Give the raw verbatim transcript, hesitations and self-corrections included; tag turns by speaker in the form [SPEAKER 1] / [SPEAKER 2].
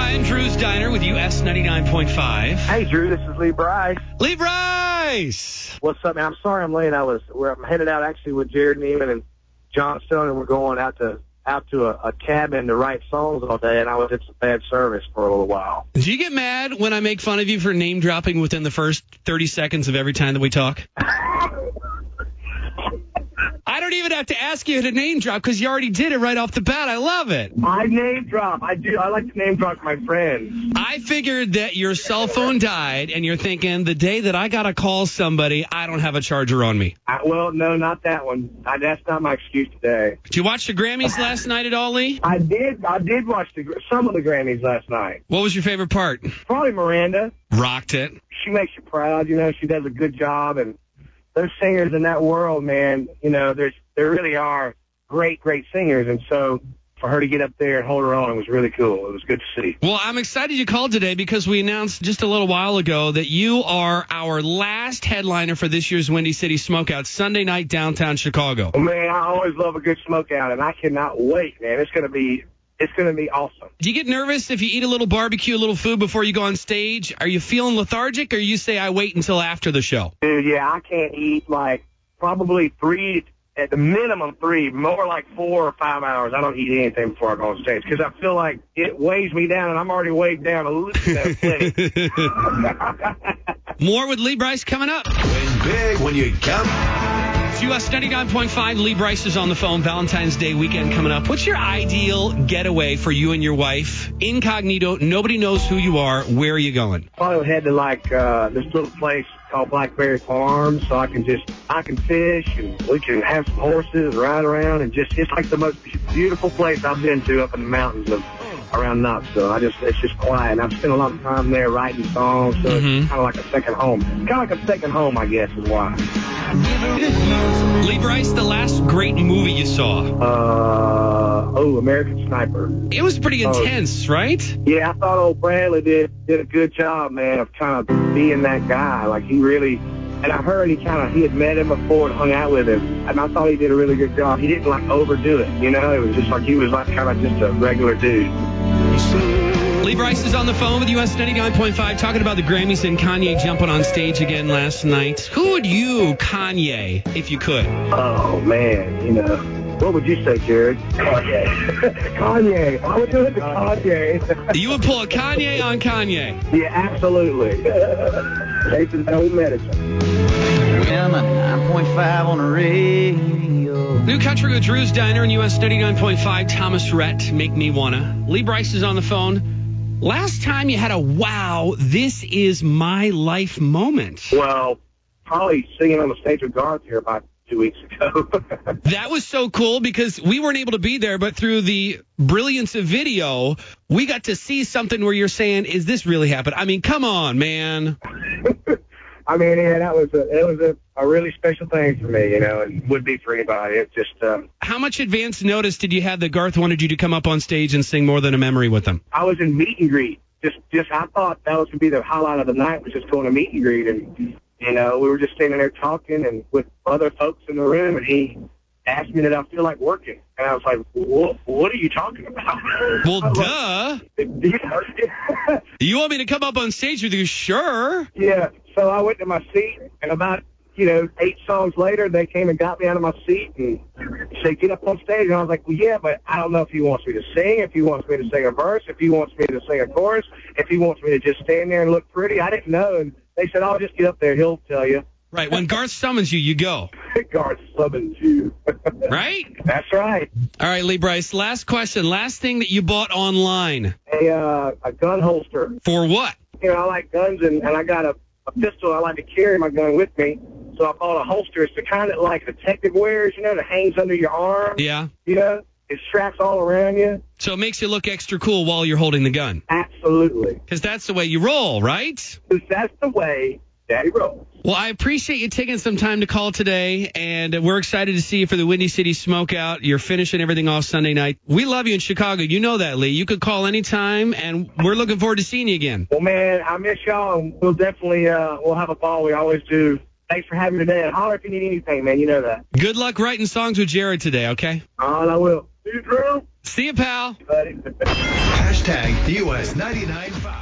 [SPEAKER 1] Brian, Drew's Diner with U S ninety-nine point five.
[SPEAKER 2] Hey, Drew, this is Lee Bryce.
[SPEAKER 1] Lee Bryce!
[SPEAKER 2] What's up, man? I'm sorry I'm late. I was, we're, I'm headed out actually with Jared Neiman and John Stone, and we're going out to out to a, a cabin to write songs all day, and I was at some bad service for a little while.
[SPEAKER 1] Do you get mad when I make fun of you for name dropping within the first thirty seconds of every time that we talk? I don't even have to ask you to name drop because you already did it right off the bat. I love it.
[SPEAKER 2] I name drop. I do. I like to name drop my friends.
[SPEAKER 1] I figured that your cell phone died, and you're thinking, the day that I got to call somebody, I don't have a charger on me.
[SPEAKER 2] I, well, no, not that one. I, that's not my excuse today.
[SPEAKER 1] Did you watch the Grammys last night at all, Lee?
[SPEAKER 2] I did. I did watch the, some of the Grammys last night.
[SPEAKER 1] What was your favorite part?
[SPEAKER 2] Probably Miranda.
[SPEAKER 1] Rocked it.
[SPEAKER 2] She makes you proud. You know, she does a good job, and those singers in that world, man, you know, there's there really are great, great singers. And so for her to get up there and hold her own was really cool. It was good to see.
[SPEAKER 1] Well, I'm excited you called today because we announced just a little while ago that you are our last headliner for this year's Windy City Smokeout, Sunday night downtown Chicago.
[SPEAKER 2] Well, man, I always love a good smokeout, and I cannot wait, man. It's going to be It's going to be awesome.
[SPEAKER 1] Do you get nervous if you eat a little barbecue, a little food before you go on stage? Are you feeling lethargic, or you say, I wait until after the show?
[SPEAKER 2] Dude, yeah, I can't eat like probably three, at the minimum three, more like four or five hours. I don't eat anything before I go on stage because I feel like it weighs me down, and I'm already weighed down a little bit.
[SPEAKER 1] More with Lee Bryce coming up.
[SPEAKER 3] Win big when you come.
[SPEAKER 1] It's U S ninety-nine point five. Lee Bryce is on the phone. Valentine's Day weekend coming up. What's your ideal getaway for you and your wife? Incognito. Nobody knows who you are. Where are you going?
[SPEAKER 2] Probably would head to like uh, this little place called Blackberry Farm, so I can just I can fish and we can have some horses, ride around, and just it's like the most beautiful place I've been to up in the mountains of around Knoxville. I just it's just quiet. And I've spent a lot of time there writing songs, so
[SPEAKER 1] Mm-hmm.
[SPEAKER 2] it's kind of like a second home. Kind of like a second home, I guess, is why.
[SPEAKER 1] Lee Bryce, the last great movie you saw?
[SPEAKER 2] Uh oh, American Sniper.
[SPEAKER 1] It was pretty
[SPEAKER 2] Oh.
[SPEAKER 1] intense, right?
[SPEAKER 2] Yeah, I thought old Bradley did did a good job, man, of kind of being that guy. Like he really, and I heard he kind of he had met him before and hung out with him, and I thought he did a really good job. He didn't like overdo it, you know. It was just like he was like kind of just a regular dude.
[SPEAKER 1] Lee Bryce is on the phone with U S ninety-nine point five talking about the Grammys and Kanye jumping on stage again last night. Who would you Kanye if you could?
[SPEAKER 2] Oh man, you know. What would you say, Jared? Kanye. Kanye. I would do it to Kanye.
[SPEAKER 1] You would pull a Kanye on Kanye.
[SPEAKER 2] Yeah, absolutely. Take his own medicine.
[SPEAKER 4] nine point five on the radio.
[SPEAKER 1] New Country with Drew's Diner and U S ninety-nine point five. Thomas Rhett, Make Me Wanna. Lee Bryce is on the phone. Last time you had a wow, this is my life moment.
[SPEAKER 2] Well, probably singing on the stage with Garth here about two weeks ago.
[SPEAKER 1] That was so cool because we weren't able to be there, but through the brilliance of video, we got to see something where you're saying, is this really happening? I mean, come on, man.
[SPEAKER 2] I mean, yeah, that was a, it was a, a really special thing for me, you know, and would be for anybody. It's just, um,
[SPEAKER 1] How much advance notice did you have that Garth wanted you to come up on stage and sing More Than a Memory with him?
[SPEAKER 2] I was in meet and greet. Just, just, I thought that was going to be the highlight of the night was just going to meet and greet. And, you know, we were just standing there talking and with other folks in the room, and he asked me that I feel like working. And I was like, what, what are you talking about?
[SPEAKER 1] Well, duh.
[SPEAKER 2] Like,
[SPEAKER 1] You want me to come up on stage with you? Sure.
[SPEAKER 2] yeah. So I went to my seat, and about, you know, eight songs later, they came and got me out of my seat and said, get up on stage. And I was like, well, yeah, but I don't know if he wants me to sing, if he wants me to sing a verse, if he wants me to sing a chorus, if he wants me to just stand there and look pretty. I didn't know. And they said, oh, just get up there. He'll tell you.
[SPEAKER 1] Right. When Garth summons you, you go.
[SPEAKER 2] Garth summons you.
[SPEAKER 1] Right?
[SPEAKER 2] That's right.
[SPEAKER 1] All right, Lee Bryce. Last question. Last thing that you bought online.
[SPEAKER 2] A, uh, a gun holster.
[SPEAKER 1] For what?
[SPEAKER 2] You know, I like guns, and, and I got a, a pistol. I like to carry my gun with me. So I bought a holster. It's the kind that like detective wears, you know, that hangs under your arm.
[SPEAKER 1] Yeah.
[SPEAKER 2] You know, it straps all around you.
[SPEAKER 1] So it makes you look extra cool while you're holding the gun.
[SPEAKER 2] Absolutely.
[SPEAKER 1] Because that's the way you roll, right?
[SPEAKER 2] 'Cause that's the way Daddy rolls.
[SPEAKER 1] Well, I appreciate you taking some time to call today, and we're excited to see you for the Windy City Smokeout. You're finishing everything off Sunday night. We love you in Chicago. You know that, Lee. You could call anytime, and we're looking forward to seeing you again.
[SPEAKER 2] Well, man, I miss y'all, and we'll definitely uh, we'll have a ball. We always do. Thanks for having me today. And holler if you need anything, man. You know that.
[SPEAKER 1] Good luck writing songs with Jared today, okay?
[SPEAKER 2] All right, I will. See you, Drew.
[SPEAKER 1] See you, pal.
[SPEAKER 2] Buddy.
[SPEAKER 3] Hashtag U S ninety-nine point five.